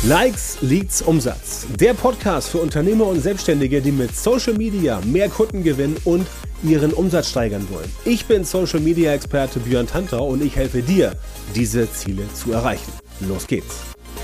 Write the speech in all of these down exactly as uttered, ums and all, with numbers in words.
Likes, Leads, Umsatz. Der Podcast für Unternehmer und Selbstständige, die mit Social Media mehr Kunden gewinnen und ihren Umsatz steigern wollen. Ich bin Social Media Experte Björn Tantau und ich helfe dir, diese Ziele zu erreichen. Los geht's!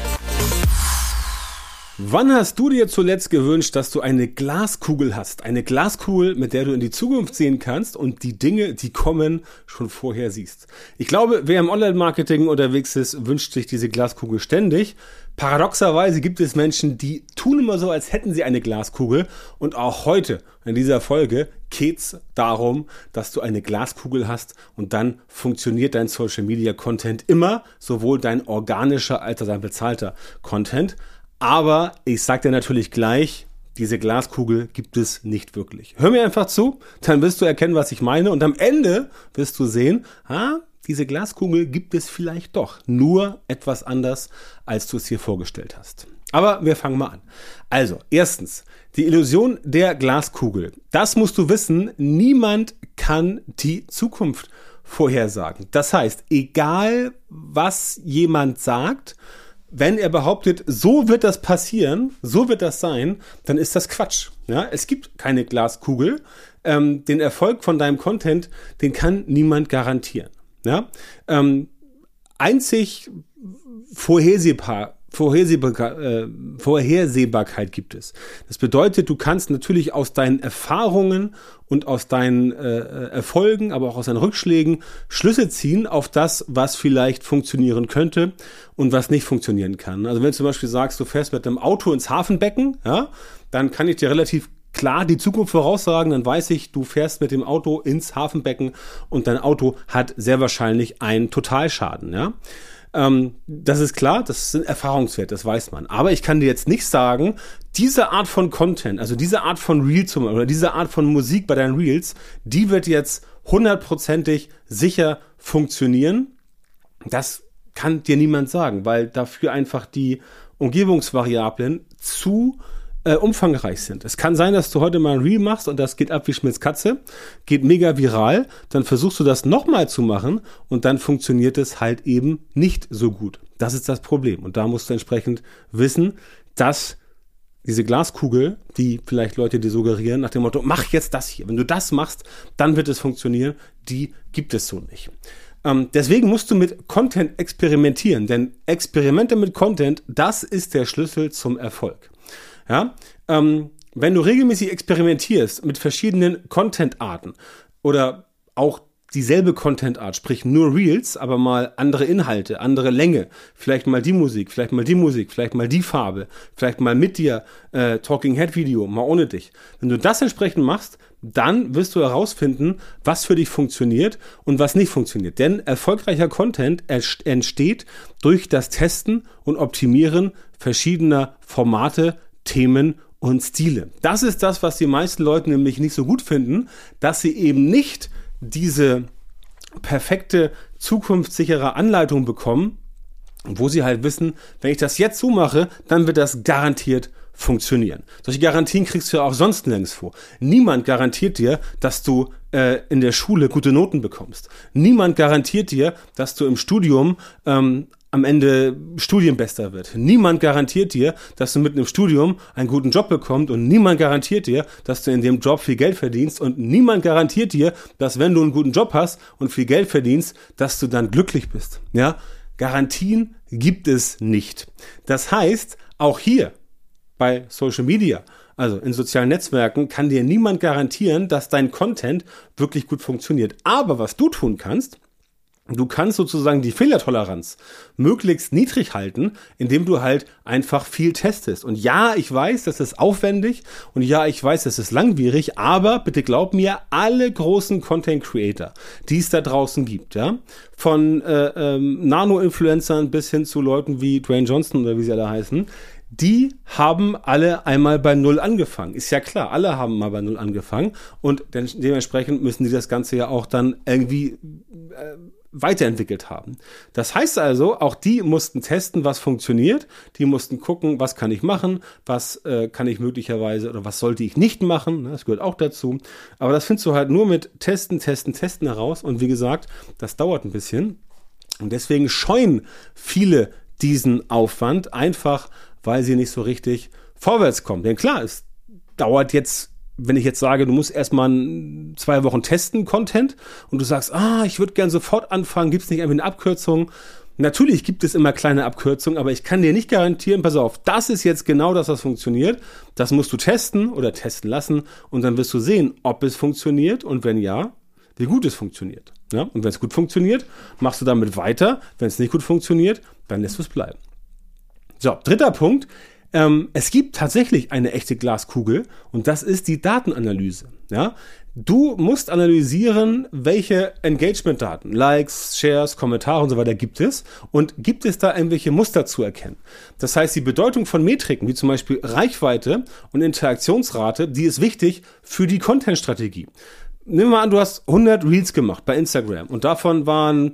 Wann hast du dir zuletzt gewünscht, dass du eine Glaskugel hast? Eine Glaskugel, mit der du in die Zukunft sehen kannst und die Dinge, die kommen, schon vorher siehst. Ich glaube, wer im Online-Marketing unterwegs ist, wünscht sich diese Glaskugel ständig. Paradoxerweise gibt es Menschen, die tun immer so, als hätten sie eine Glaskugel. Und auch heute in dieser Folge geht's darum, dass du eine Glaskugel hast und dann funktioniert dein Social-Media-Content immer, sowohl dein organischer als auch dein bezahlter Content. Aber ich sag dir natürlich gleich, diese Glaskugel gibt es nicht wirklich. Hör mir einfach zu, dann wirst du erkennen, was ich meine. Und am Ende wirst du sehen, ah, diese Glaskugel gibt es vielleicht doch. Nur etwas anders, als du es hier vorgestellt hast. Aber wir fangen mal an. Also, erstens, die Illusion der Glaskugel. Das musst du wissen, niemand kann die Zukunft vorhersagen. Das heißt, egal was jemand sagt, wenn er behauptet, so wird das passieren, so wird das sein, dann ist das Quatsch. Ja, es gibt keine Glaskugel. Ähm, den Erfolg von deinem Content, den kann niemand garantieren. Ja, ähm, einzig vorhersehbar, vorhersehbar, äh, Vorhersehbarkeit gibt es. Das bedeutet, du kannst natürlich aus deinen Erfahrungen und aus deinen äh, Erfolgen, aber auch aus deinen Rückschlägen Schlüsse ziehen auf das, was vielleicht funktionieren könnte und was nicht funktionieren kann. Also wenn du zum Beispiel sagst, du fährst mit einem Auto ins Hafenbecken, ja, dann kann ich dir relativ klar die Zukunft voraussagen, dann weiß ich, du fährst mit dem Auto ins Hafenbecken und dein Auto hat sehr wahrscheinlich einen Totalschaden, ja. Ähm, das ist klar, das sind Erfahrungswerte, das weiß man. Aber ich kann dir jetzt nicht sagen, diese Art von Content, also diese Art von Reel zum Beispiel, oder diese Art von Musik bei deinen Reels, die wird jetzt hundertprozentig sicher funktionieren. Das kann dir niemand sagen, weil dafür einfach die Umgebungsvariablen zu äh, umfangreich sind. Es kann sein, dass du heute mal ein Reel machst und das geht ab wie Schmitz Katze, geht mega viral, dann versuchst du das nochmal zu machen und dann funktioniert es halt eben nicht so gut. Das ist das Problem und da musst du entsprechend wissen, dass diese Glaskugel, die vielleicht Leute dir suggerieren, nach dem Motto, mach jetzt das hier. Wenn du das machst, dann wird es funktionieren. Die gibt es so nicht. Ähm, deswegen musst du mit Content experimentieren, denn Experimente mit Content, das ist der Schlüssel zum Erfolg. Ja, ähm, wenn du regelmäßig experimentierst mit verschiedenen Content-Arten oder auch dieselbe Content-Art, sprich nur Reels, aber mal andere Inhalte, andere Länge, vielleicht mal die Musik, vielleicht mal die Musik, vielleicht mal die Farbe, vielleicht mal mit dir äh, Talking-Head-Video, mal ohne dich. Wenn du das entsprechend machst, dann wirst du herausfinden, was für dich funktioniert und was nicht funktioniert. Denn erfolgreicher Content entsteht durch das Testen und Optimieren verschiedener Formate, Themen und Stile. Das ist das, was die meisten Leute nämlich nicht so gut finden, dass sie eben nicht diese perfekte, zukunftssichere Anleitung bekommen, wo sie halt wissen, wenn ich das jetzt so mache, dann wird das garantiert funktionieren. Solche Garantien kriegst du ja auch sonst nirgendwo. Niemand garantiert dir, dass du äh, in der Schule gute Noten bekommst. Niemand garantiert dir, dass du im Studium ähm, am Ende Studienbester wird. Niemand garantiert dir, dass du mit einem Studium einen guten Job bekommst und niemand garantiert dir, dass du in dem Job viel Geld verdienst und niemand garantiert dir, dass wenn du einen guten Job hast und viel Geld verdienst, dass du dann glücklich bist. Ja? Garantien gibt es nicht. Das heißt, auch hier bei Social Media, also in sozialen Netzwerken, kann dir niemand garantieren, dass dein Content wirklich gut funktioniert. Aber was du tun kannst, du kannst sozusagen die Fehlertoleranz möglichst niedrig halten, indem du halt einfach viel testest. Und ja, ich weiß, das ist aufwendig und ja, ich weiß, das ist langwierig, aber bitte glaub mir, alle großen Content Creator, die es da draußen gibt, ja, von äh, ähm, Nano-Influencern bis hin zu Leuten wie Dwayne Johnson oder wie sie alle heißen, die haben alle einmal bei Null angefangen. Ist ja klar, alle haben mal bei Null angefangen und dementsprechend müssen die das Ganze ja auch dann irgendwie äh, weiterentwickelt haben. Das heißt also, auch die mussten testen, was funktioniert. Die mussten gucken, was kann ich machen, was äh, kann ich möglicherweise oder was sollte ich nicht machen. Das gehört auch dazu. Aber das findest du halt nur mit Testen, Testen, Testen heraus. Und wie gesagt, das dauert ein bisschen. Und deswegen scheuen viele diesen Aufwand, einfach weil sie nicht so richtig vorwärts kommen. Denn klar, es dauert jetzt, wenn ich jetzt sage, du musst erstmal zwei Wochen testen, Content, und du sagst, ah, ich würde gern sofort anfangen, gibt es nicht irgendwie eine Abkürzung? Natürlich gibt es immer kleine Abkürzungen, aber ich kann dir nicht garantieren, pass auf, das ist jetzt genau das, was funktioniert. Das musst du testen oder testen lassen und dann wirst du sehen, ob es funktioniert und wenn ja, wie gut es funktioniert. Ja? Und wenn es gut funktioniert, machst du damit weiter. Wenn es nicht gut funktioniert, dann lässt du es bleiben. So, dritter Punkt. Ähm, es gibt tatsächlich eine echte Glaskugel und das ist die Datenanalyse. Ja? Du musst analysieren, welche Engagement-Daten, Likes, Shares, Kommentare und so weiter gibt es und gibt es da irgendwelche Muster zu erkennen. Das heißt, die Bedeutung von Metriken, wie zum Beispiel Reichweite und Interaktionsrate, die ist wichtig für die Content-Strategie. Nimm mal an, du hast hundert Reels gemacht bei Instagram und davon waren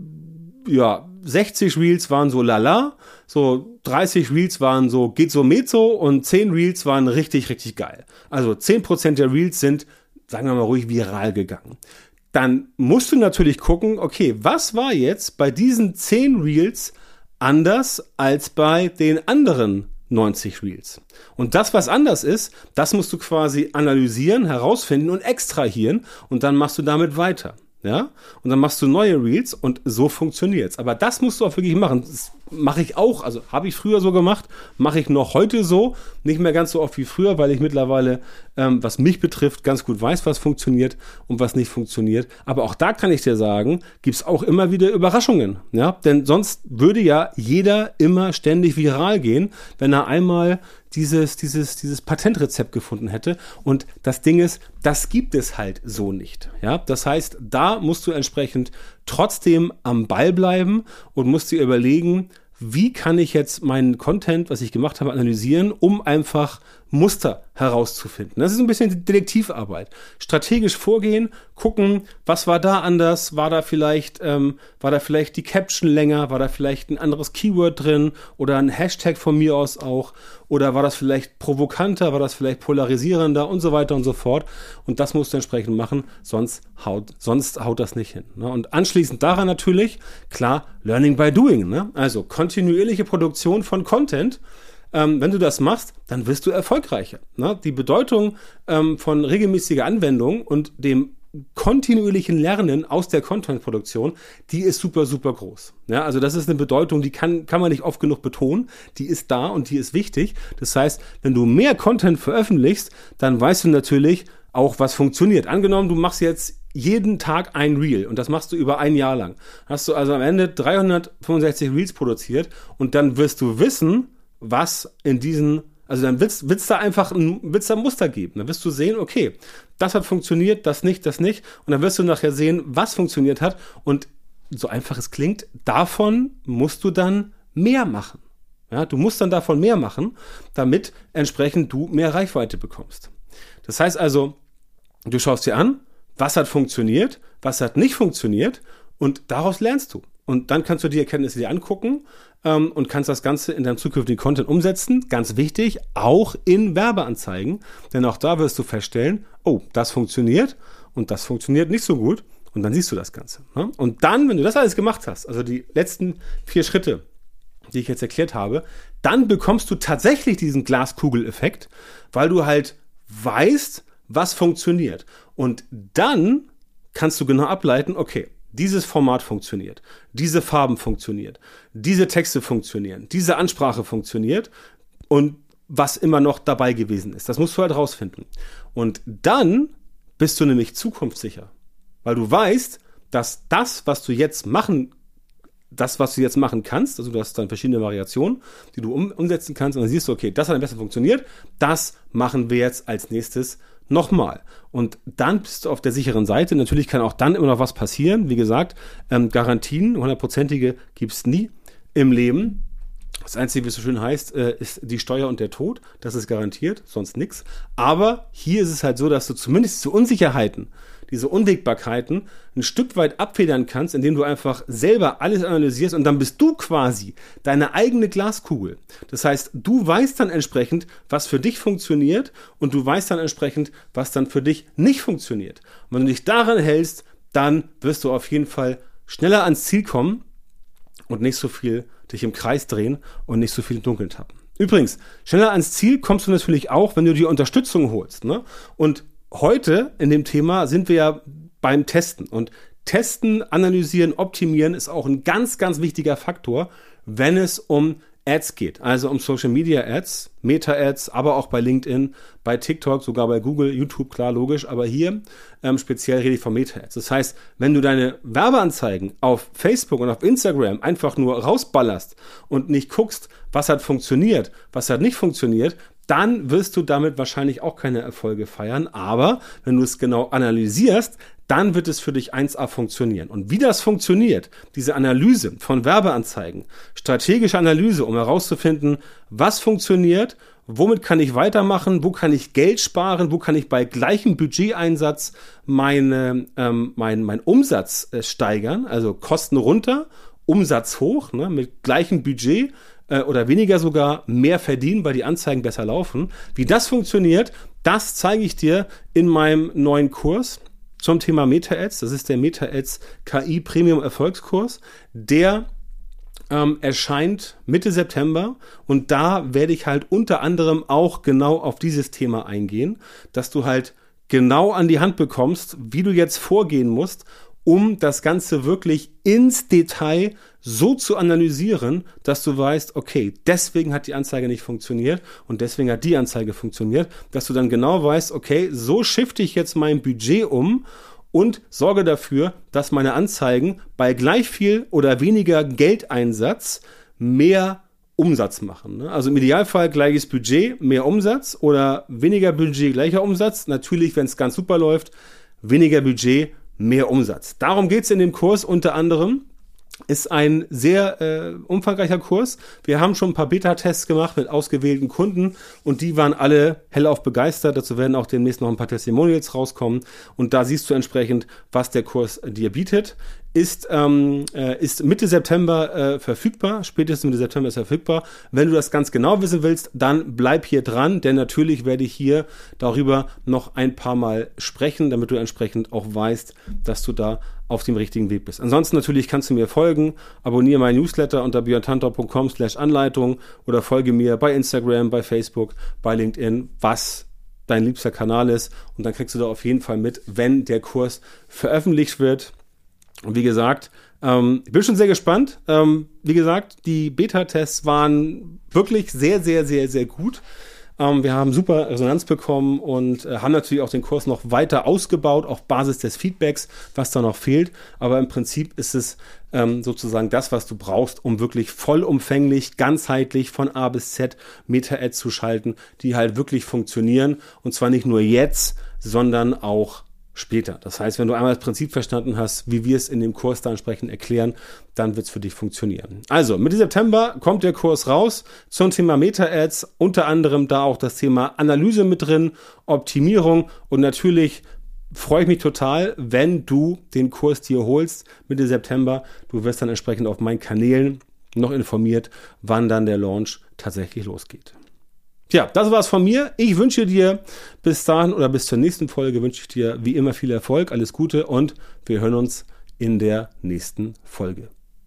ja sechzig Reels waren so lala, so dreißig Reels waren so geht so mezzo und zehn Reels waren richtig, richtig geil. Also zehn Prozent der Reels sind, sagen wir mal ruhig, viral gegangen. Dann musst du natürlich gucken, okay, was war jetzt bei diesen zehn Reels anders als bei den anderen neunzig Reels? Und das, was anders ist, das musst du quasi analysieren, herausfinden und extrahieren und dann machst du damit weiter. Ja, und dann machst du neue Reels und so funktioniert's. Aber das musst du auch wirklich machen. Das mache ich auch, also habe ich früher so gemacht, mache ich noch heute so. Nicht mehr ganz so oft wie früher, weil ich mittlerweile, ähm, was mich betrifft, ganz gut weiß, was funktioniert und was nicht funktioniert. Aber auch da kann ich dir sagen, gibt's auch immer wieder Überraschungen. Ja, denn sonst würde ja jeder immer ständig viral gehen, wenn er einmal dieses, dieses, dieses Patentrezept gefunden hätte. Und das Ding ist, das gibt es halt so nicht. Ja, das heißt, da musst du entsprechend trotzdem am Ball bleiben und musst dir überlegen, wie kann ich jetzt meinen Content, was ich gemacht habe, analysieren, um einfach Muster herauszufinden. Das ist ein bisschen Detektivarbeit. Strategisch vorgehen, gucken, was war da anders, war da vielleicht, ähm, war da vielleicht die Caption länger, war da vielleicht ein anderes Keyword drin oder ein Hashtag von mir aus auch oder war das vielleicht provokanter, war das vielleicht polarisierender und so weiter und so fort. Und das musst du entsprechend machen, sonst haut, sonst haut das nicht hin. Ne? Und anschließend daran natürlich, klar, Learning by Doing. Ne? Also kontinuierliche Produktion von Content. Ähm, wenn du das machst, dann wirst du erfolgreicher. Ne? Die Bedeutung ähm, von regelmäßiger Anwendung und dem kontinuierlichen Lernen aus der Content-Produktion, die ist super, super groß. Ja, also das ist eine Bedeutung, die kann, kann man nicht oft genug betonen. Die ist da und die ist wichtig. Das heißt, wenn du mehr Content veröffentlichst, dann weißt du natürlich auch, was funktioniert. Angenommen, du machst jetzt jeden Tag ein Reel und das machst du über ein Jahr lang. Hast du also am Ende dreihundertfünfundsechzig Reels produziert und dann wirst du wissen, was in diesen, also dann wird's, wird's da einfach ein, wird's da ein Muster geben. Dann wirst du sehen, okay, das hat funktioniert, das nicht, das nicht. Und dann wirst du nachher sehen, was funktioniert hat. Und so einfach es klingt, davon musst du dann mehr machen. Ja, du musst dann davon mehr machen, damit entsprechend du mehr Reichweite bekommst. Das heißt also, du schaust dir an, was hat funktioniert, was hat nicht funktioniert und daraus lernst du. Und dann kannst du die Erkenntnisse dir angucken ähm, und kannst das Ganze in deinem zukünftigen Content umsetzen. Ganz wichtig, auch in Werbeanzeigen. Denn auch da wirst du feststellen, oh, das funktioniert und das funktioniert nicht so gut. Und dann siehst du das Ganze. Ne? Und dann, wenn du das alles gemacht hast, also die letzten vier Schritte, die ich jetzt erklärt habe, dann bekommst du tatsächlich diesen Glaskugeleffekt, weil du halt weißt, was funktioniert. Und dann kannst du genau ableiten, okay, dieses Format funktioniert, diese Farben funktioniert, diese Texte funktionieren, diese Ansprache funktioniert und was immer noch dabei gewesen ist. Das musst du halt rausfinden. Und dann bist du nämlich zukunftssicher, weil du weißt, dass das, was du jetzt machen, das, was du jetzt machen kannst, also du hast dann verschiedene Variationen, die du um, umsetzen kannst und dann siehst du, okay, das hat am besten funktioniert, das machen wir jetzt als nächstes nochmal. Und dann bist du auf der sicheren Seite. Natürlich kann auch dann immer noch was passieren. Wie gesagt, ähm, Garantien, hundertprozentige gibt es nie im Leben. Das Einzige, wie es so schön heißt, äh, ist die Steuer und der Tod. Das ist garantiert, sonst nichts. Aber hier ist es halt so, dass du zumindest zu Unsicherheiten, diese Unwägbarkeiten ein Stück weit abfedern kannst, indem du einfach selber alles analysierst und dann bist du quasi deine eigene Glaskugel. Das heißt, du weißt dann entsprechend, was für dich funktioniert und du weißt dann entsprechend, was dann für dich nicht funktioniert. Und wenn du dich daran hältst, dann wirst du auf jeden Fall schneller ans Ziel kommen und nicht so viel dich im Kreis drehen und nicht so viel im Dunkeln tappen. Übrigens, schneller ans Ziel kommst du natürlich auch, wenn du dir Unterstützung holst. Ne? Und heute in dem Thema sind wir ja beim Testen. Und Testen, analysieren, optimieren ist auch ein ganz, ganz wichtiger Faktor, wenn es um Ads geht, also um Social Media Ads, Meta Ads, aber auch bei LinkedIn, bei TikTok, sogar bei Google, YouTube, klar, logisch, aber hier ähm, speziell rede ich von Meta Ads. Das heißt, wenn du deine Werbeanzeigen auf Facebook und auf Instagram einfach nur rausballerst und nicht guckst, was hat funktioniert, was hat nicht funktioniert, dann wirst du damit wahrscheinlich auch keine Erfolge feiern, aber wenn du es genau analysierst, dann wird es für dich eins A funktionieren. Und wie das funktioniert, diese Analyse von Werbeanzeigen, strategische Analyse, um herauszufinden, was funktioniert, womit kann ich weitermachen, wo kann ich Geld sparen, wo kann ich bei gleichem Budgeteinsatz meine, ähm, mein, mein Umsatz äh, steigern, also Kosten runter, Umsatz hoch, ne, mit gleichem Budget äh, oder weniger sogar mehr verdienen, weil die Anzeigen besser laufen. Wie das funktioniert, das zeige ich dir in meinem neuen Kurs zum Thema Meta Ads. Das ist der Meta Ads K I Premium Erfolgskurs. Der ähm, erscheint Mitte September und da werde ich halt unter anderem auch genau auf dieses Thema eingehen, dass du halt genau an die Hand bekommst, wie du jetzt vorgehen musst, um das Ganze wirklich ins Detail so zu analysieren, dass du weißt, okay, deswegen hat die Anzeige nicht funktioniert und deswegen hat die Anzeige funktioniert, dass du dann genau weißt, okay, so shifte ich jetzt mein Budget um und sorge dafür, dass meine Anzeigen bei gleich viel oder weniger Geldeinsatz mehr Umsatz machen. Also im Idealfall gleiches Budget, mehr Umsatz oder weniger Budget, gleicher Umsatz. Natürlich, wenn es ganz super läuft, weniger Budget, mehr Umsatz. Darum geht es in dem Kurs unter anderem. Ist ein sehr äh, umfangreicher Kurs. Wir haben schon ein paar Beta-Tests gemacht mit ausgewählten Kunden und die waren alle hellauf begeistert. Dazu werden auch demnächst noch ein paar Testimonials rauskommen und da siehst du entsprechend, was der Kurs dir bietet. Ist, ähm, äh, ist Mitte September äh, verfügbar, spätestens Mitte September ist verfügbar. Wenn du das ganz genau wissen willst, dann bleib hier dran, denn natürlich werde ich hier darüber noch ein paar Mal sprechen, damit du entsprechend auch weißt, dass du da auf dem richtigen Weg bist. Ansonsten natürlich kannst du mir folgen, abonniere meinen Newsletter unter björn tantau punkt com slash Anleitung oder folge mir bei Instagram, bei Facebook, bei LinkedIn, was dein liebster Kanal ist und dann kriegst du da auf jeden Fall mit, wenn der Kurs veröffentlicht wird. Und wie gesagt, ähm, ich bin schon sehr gespannt. Ähm, wie gesagt, die Beta-Tests waren wirklich sehr, sehr, sehr, sehr gut. Ähm, wir haben super Resonanz bekommen und äh, haben natürlich auch den Kurs noch weiter ausgebaut auf Basis des Feedbacks, was da noch fehlt. Aber im Prinzip ist es ähm, sozusagen das, was du brauchst, um wirklich vollumfänglich, ganzheitlich von A bis Z Meta-Ads zu schalten, die halt wirklich funktionieren. Und zwar nicht nur jetzt, sondern auch später. Das heißt, wenn du einmal das Prinzip verstanden hast, wie wir es in dem Kurs da entsprechend erklären, dann wird es für dich funktionieren. Also, Mitte September kommt der Kurs raus zum Thema Meta-Ads, unter anderem da auch das Thema Analyse mit drin, Optimierung und natürlich freue ich mich total, wenn du den Kurs dir holst Mitte September. Du wirst dann entsprechend auf meinen Kanälen noch informiert, wann dann der Launch tatsächlich losgeht. Tja, das war's von mir. Ich wünsche dir bis dahin oder bis zur nächsten Folge wünsche ich dir wie immer viel Erfolg, alles Gute und wir hören uns in der nächsten Folge.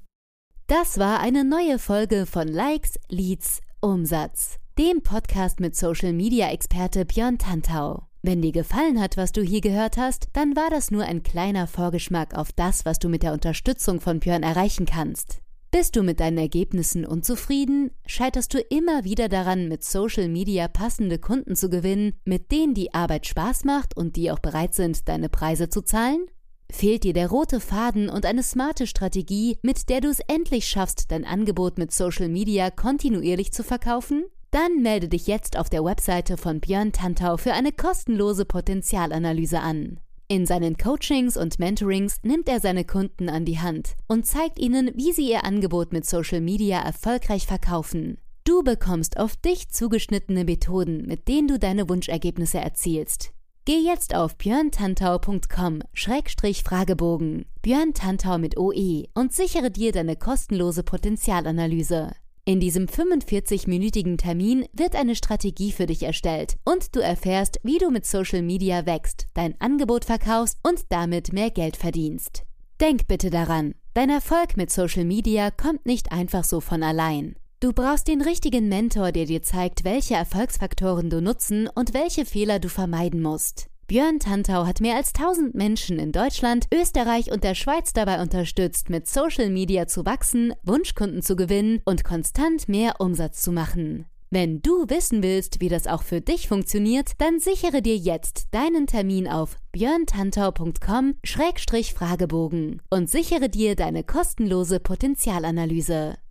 Das war eine neue Folge von Likes, Leads, Umsatz, dem Podcast mit Social-Media-Experte Björn Tantau. Wenn dir gefallen hat, was du hier gehört hast, dann war das nur ein kleiner Vorgeschmack auf das, was du mit der Unterstützung von Björn erreichen kannst. Bist du mit deinen Ergebnissen unzufrieden? Scheiterst du immer wieder daran, mit Social Media passende Kunden zu gewinnen, mit denen die Arbeit Spaß macht und die auch bereit sind, deine Preise zu zahlen? Fehlt dir der rote Faden und eine smarte Strategie, mit der du es endlich schaffst, dein Angebot mit Social Media kontinuierlich zu verkaufen? Dann melde dich jetzt auf der Webseite von Björn Tantau für eine kostenlose Potenzialanalyse an. In seinen Coachings und Mentorings nimmt er seine Kunden an die Hand und zeigt ihnen, wie sie ihr Angebot mit Social Media erfolgreich verkaufen. Du bekommst auf dich zugeschnittene Methoden, mit denen du deine Wunschergebnisse erzielst. Geh jetzt auf björn tantau punkt com Schrägstrich Fragebogen, Björn Tantau mit O E und sichere dir deine kostenlose Potenzialanalyse. In diesem fünfundvierzig-minütigen Termin wird eine Strategie für dich erstellt und du erfährst, wie du mit Social Media wächst, dein Angebot verkaufst und damit mehr Geld verdienst. Denk bitte daran, dein Erfolg mit Social Media kommt nicht einfach so von allein. Du brauchst den richtigen Mentor, der dir zeigt, welche Erfolgsfaktoren du nutzen und welche Fehler du vermeiden musst. Björn Tantau hat mehr als tausend Menschen in Deutschland, Österreich und der Schweiz dabei unterstützt, mit Social Media zu wachsen, Wunschkunden zu gewinnen und konstant mehr Umsatz zu machen. Wenn du wissen willst, wie das auch für dich funktioniert, dann sichere dir jetzt deinen Termin auf björntantau punkt com Schrägstrich Fragebogen und sichere dir deine kostenlose Potenzialanalyse.